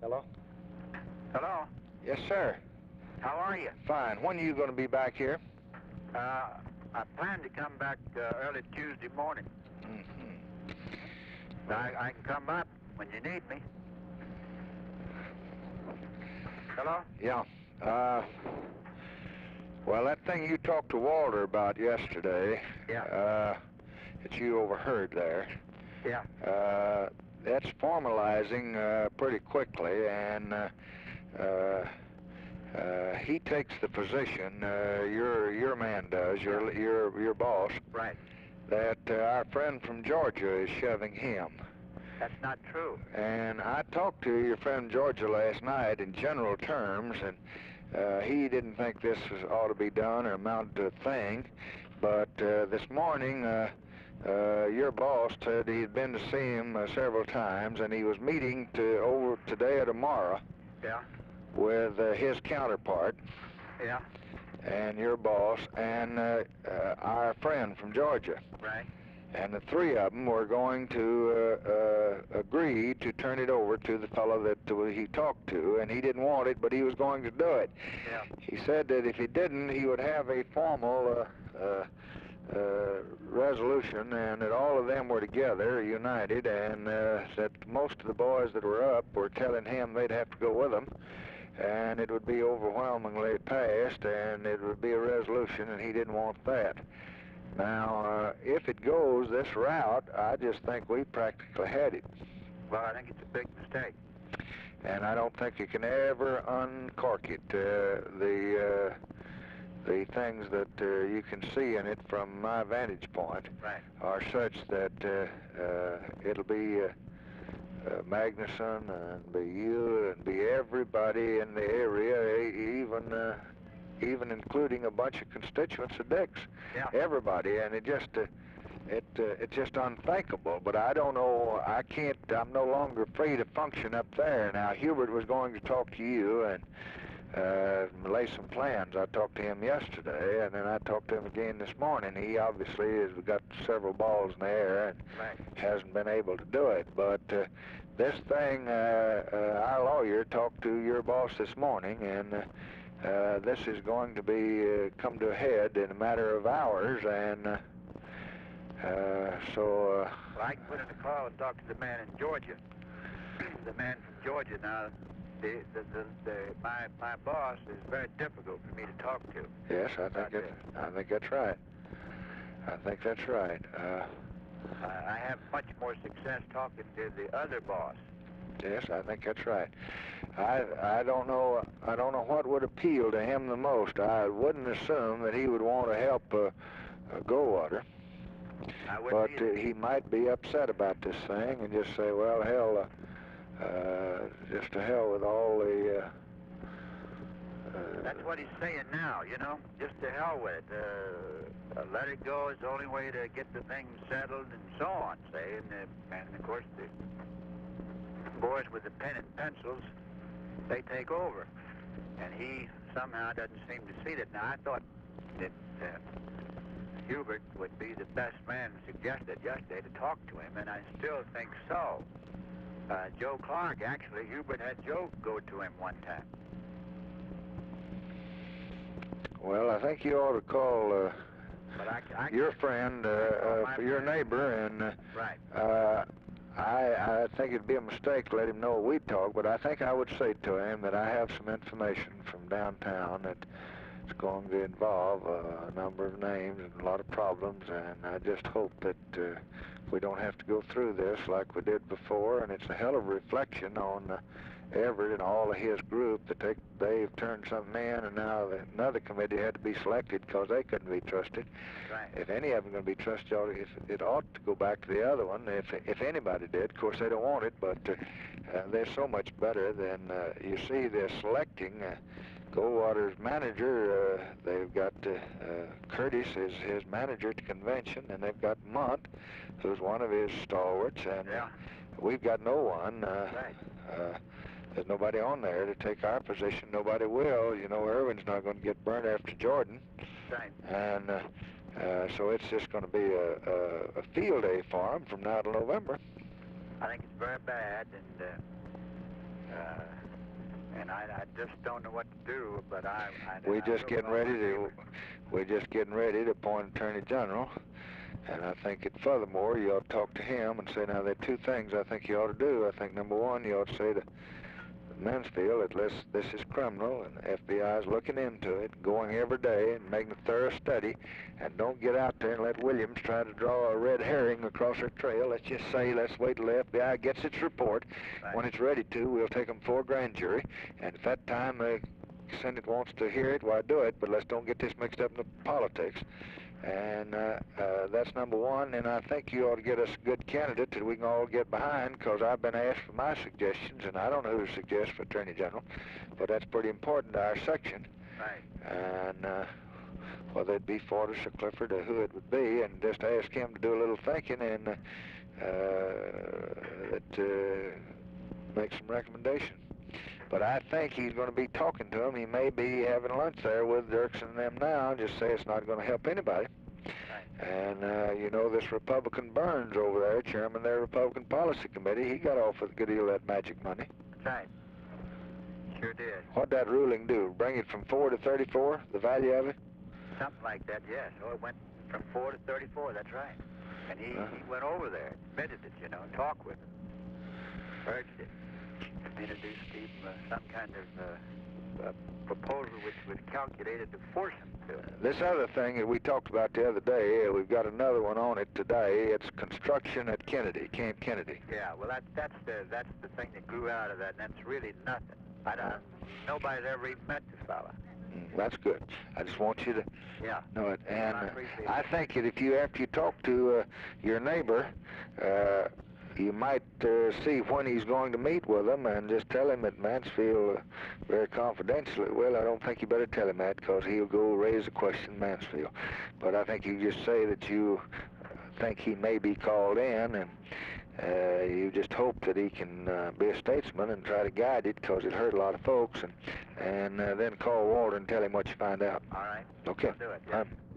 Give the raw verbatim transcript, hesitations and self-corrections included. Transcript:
Hello? Hello? Yes, sir. How are you? Fine. When are you going to be back here? Uh, I plan to come back uh, early Tuesday morning. Mm-hmm. I, I can come up when you need me. Hello? Yeah. Uh, well, that thing you talked to Walter about yesterday, Yeah. uh, that you overheard there, Yeah. uh, that's formalizing uh, pretty quickly, and uh, uh, uh, he takes the position, uh, your your man does, your Yeah. your your boss, Right. that uh, our friend from Georgia is shoving him. That's not true. And I talked to your friend Georgia last night in general terms, and uh, he didn't think this was, ought to be done or amount to a thing. But uh, this morning, uh, uh, your boss said he had been to see him uh, several times, and he was meeting to over today or tomorrow Yeah. with uh, his counterpart Yeah. and your boss and uh, uh, our friend from Georgia. Right. And the three of them were going to uh, uh, agree to turn it over to the fellow that uh, he talked to, and he didn't want it, but he was going to do it. Yeah. He said that if he didn't, he would have a formal uh, uh, uh, resolution, and that all of them were together, united, and uh, that most of the boys that were up were telling him they'd have to go with them, and it would be overwhelmingly passed, and it would be a resolution, and he didn't want that. Now, uh, if it goes this route, I just think we practically had it. Well, I think it's a big mistake. And I don't think you can ever uncork it. Uh, the uh, the things that uh, you can see in it from my vantage point Right. are such that uh, uh, it'll be uh, uh, Magnuson and be you and be everybody in the area, e- even uh, even including a bunch of constituents of Dick's. Yeah. Everybody, and it just uh, it uh, it's just unthinkable. But I don't know. I can't. I'm no longer free to function up there. Now Hubert was going to talk to you and uh, lay some plans. I talked to him yesterday, and then I talked to him again this morning. He obviously has got several balls in the air and Right. hasn't been able to do it. But uh, this thing, uh, uh, our lawyer talked to your boss this morning, and. Uh, Uh, this is going to be uh, come to a head in a matter of hours, and uh, uh, so. Uh, Well, I can put in a call and talk to the man in Georgia. The man from Georgia. Now, the, the, the, the my my boss is very difficult for me to talk to. Yes, I think it, I think that's right. I think that's right. Uh, I have much more success talking to the other boss. Yes, I think that's right. I I don't know I don't know what would appeal to him the most. I wouldn't assume that he would want to help uh, uh, Goldwater, but uh, he might be upset about this thing and just say, well, hell, uh, uh, just to hell with all the. Uh, uh, That's what he's saying now, you know. Just to hell with it. Uh, uh, let it go is the only way to get the thing settled and so on. Say, and, uh, and of course the boys with the pen and pencils, they take over. And he somehow doesn't seem to see that. Now, I thought that uh, Hubert would be the best man suggested yesterday to talk to him, and I still think so. Uh, Joe Clark, actually, Hubert had Joe go to him one time. Well, I think you ought to call uh, but I, I, your friend, uh, uh, for your neighbor, and uh, right. uh, I, I think it'd be a mistake to let him know we talk, but I think I would say to him that I have some information from downtown that is going to involve uh, a number of names and a lot of problems, and I just hope that uh, we don't have to go through this like we did before, and it's a hell of a reflection on uh, Everett and all of his group that they, they've turned something in, and now the, another committee had to be selected because they couldn't be trusted. Right. If any of them are going to be trusted, it, it ought to go back to the other one. If if anybody did, of course they don't want it, but uh, uh, they're so much better than uh, you see. They're selecting uh, Goldwater's manager. Uh, they've got uh, uh, Curtis is his manager at the convention, and they've got Munt, who's one of his stalwarts, and yeah. uh, we've got no one. Uh, right. uh, There's nobody on there to take our position. Nobody will. You know, Irwin's not going to get burnt after Jordan. Right. And uh, uh, so it's just going to be a, a, a field day for him from now till November. I think it's very bad, and uh, Uh, and I, I just don't know what to do, but I... I We're I just will getting call ready my to, neighbor. we're just getting ready to appoint Attorney General. And I think that furthermore, you ought to talk to him and say, now there are two things I think you ought to do. I think number one, you ought to say to Mansfield that this, this is criminal and the F B I is looking into it, going every day and making a thorough study, and don't get out there and let Williams try to draw a red herring across our trail. Let's just say, let's wait till the F B I gets its report. Right. When it's ready to, we'll take them before a grand jury, and at that time the Senate wants to hear it, why do it, but let's don't get this mixed up in the politics. And uh, uh, that's number one, and I think you ought to get us a good candidate that we can all get behind, because I've been asked for my suggestions, and I don't know who to suggest for Attorney General, but that's pretty important to our section. Right. And uh, whether it be Fortas or Clifford or who it would be, and just ask him to do a little thinking and uh, that uh, make some recommendations. But I think he's going to be talking to him. He may be having lunch there with Dirksen and them now. Just say it's not going to help anybody. Right. And, uh, you know, this Republican Burns over there, chairman of their Republican Policy Committee, he got off with a good deal of that magic money. That's right. Sure did. What'd that ruling do? Bring it from four to thirty-four, the value of it? Something like that, yes. Oh, it went from four to thirty-four, that's right. And he, Uh-huh. he went over there, admitted it, you know, talked with him, urged it, introduced him uh, some kind of uh, uh, proposal which was calculated to force him to it. This other thing that we talked about the other day, uh, we've got another one on it today. It's construction at Kennedy, Camp Kennedy. Yeah, well, that, that's the that's the thing that grew out of that, and that's really nothing. I don't. Nobody's ever even met this fella. Mm, That's good. I just want you to Yeah. know it. And I uh, appreciate I it. think that if you, after you talk to uh, your neighbor, uh, you might uh, see when he's going to meet with him and just tell him at Mansfield uh, very confidentially. Well, I don't think you better tell him that, because he'll go raise a question in Mansfield. But I think you just say that you think he may be called in, and uh, you just hope that he can uh, be a statesman and try to guide it, because it hurt a lot of folks, and, and uh, then call Walter and tell him what you find out. All right. Okay. I'll do it. Yeah. Um,